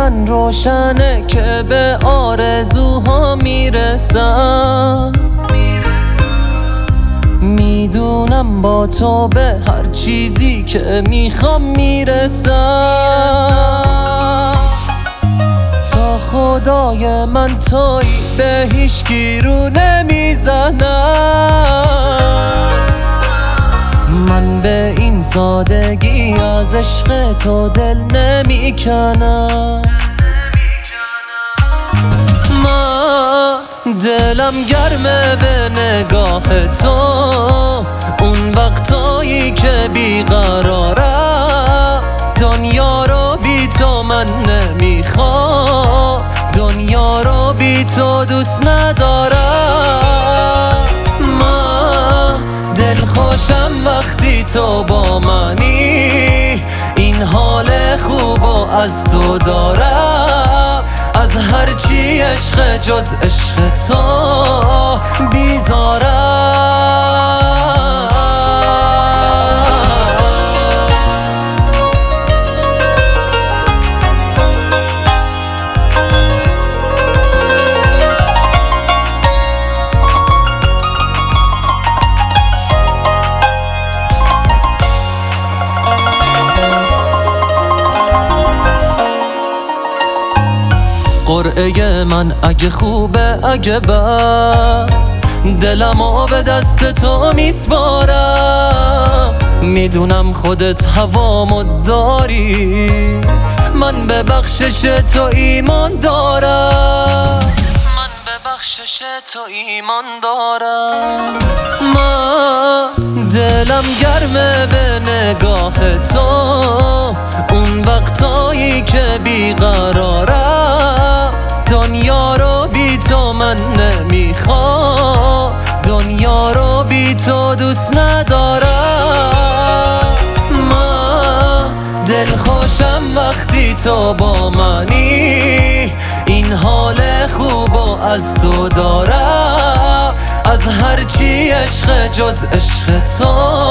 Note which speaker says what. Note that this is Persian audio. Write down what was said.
Speaker 1: من روشنه که به آرزوها میرسم. میدونم با تو به هر چیزی که میخوام میرسم. تا خدای من تویی به هیچکی رو نمیزنم. من به این سادگی از عشق تو دل نمیکنم. من دلم گرمه به نگاه تو، اون وقتایی که بیقرارم. دنیا رو بی تو من نمیخوام، دنیا رو بی تو دوست ندارم. من دل خوشم وقتی تو با منی، این حال خوبو از تو دارم. از هرچی عشق جز عشق تو بیزارم. قرعه من اگه خوبه اگه بد، دلمو به دست تو میسپارم. میدونم خودت هوامو داری، من به بخشش تو ایمان دارم. من به بخشش تو ایمان دارم. من دلم گرمه به نگاه تو، اون وقتایی که بیقرارم. دنیا رو بی تو من نمیخوام، دنیا رو بی تو دوست ندارم. من دل خوشم وقتی تو با منی، این حال خوبو از تو دارم. از هرچی عشق جز عشق تو